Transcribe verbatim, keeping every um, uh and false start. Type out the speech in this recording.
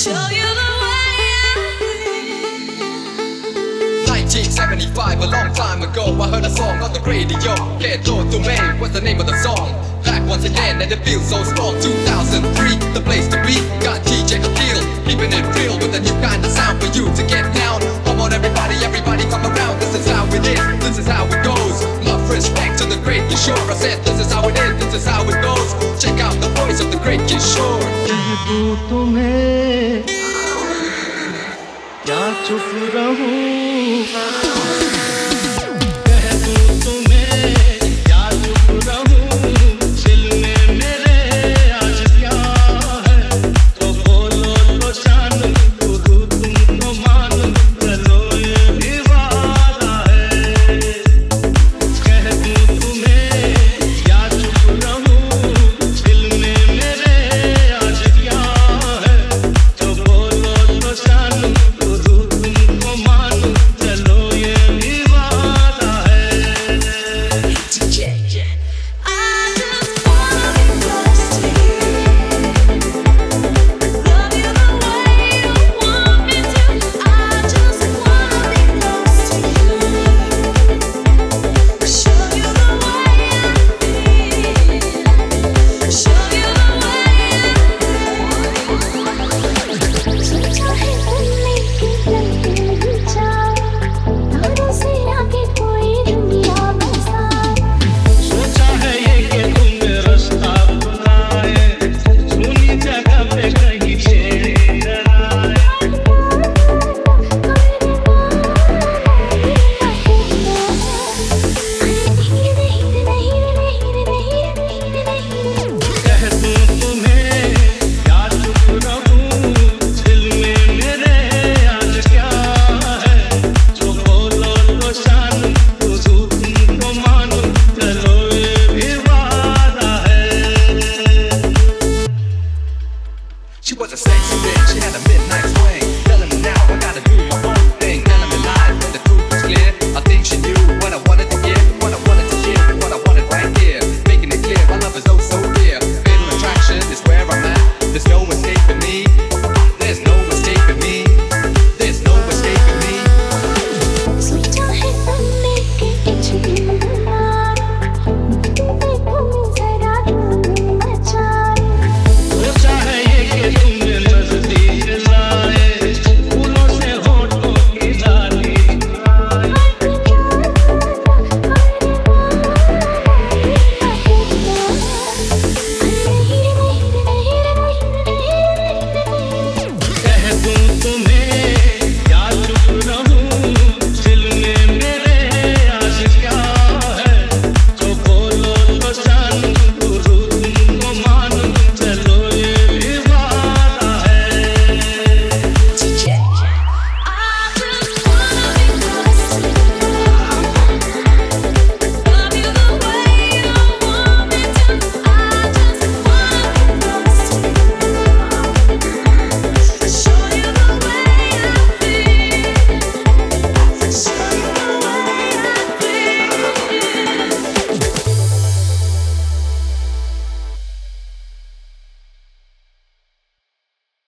nineteen seventy-five, a long time ago, I heard a song on the radio. Can't go to me, what's the name of the song? Back once again, and it feels so strong. two thousand three, the place to be. Got D J Akil, keeping it real with a new kind of sound for you to get down. Come on, everybody, everybody, come around. This is how it is, this is how it goes. Love, respect to the great Kishore. I said, this is how it is, this is how it goes. Check out the voice of the great Kishore. कह दूं तुम्हें या चुप रहूं, कह दूं तुम्हें या चुप रहूं, दिल में मेरे आज क्या है, तो बोलो तो जानूं, खुद तुमको मानूं, चलो ये भी वादा है। कह दूं तुम्हें या चुप रहूं, दिल में मेरे आज क्या है, तो बोलो तो जानूं, खुद तुमको मानूं, चलो ये भी वादा है। सोचा है ये कि तुमने रास्ता बुलाए, सुनी जगह पे कहीं छेड़े डराए। कह दूं तुम्हें या चुप रहूं, दिल में मेरे आज क्या है, जो बोलो तो जानूं, खुद तुमको मानूं, चलो ये भी वादा है। She was a sexy bitch, she had a midnight swing. Telling me now I gotta do my own thing. Telling me lies when the truth was clear. I think she knew what I wanted to give, what I wanted to give, what I wanted right here. Making it clear, my love is oh so dear. Fatal attraction is where I'm at. There's no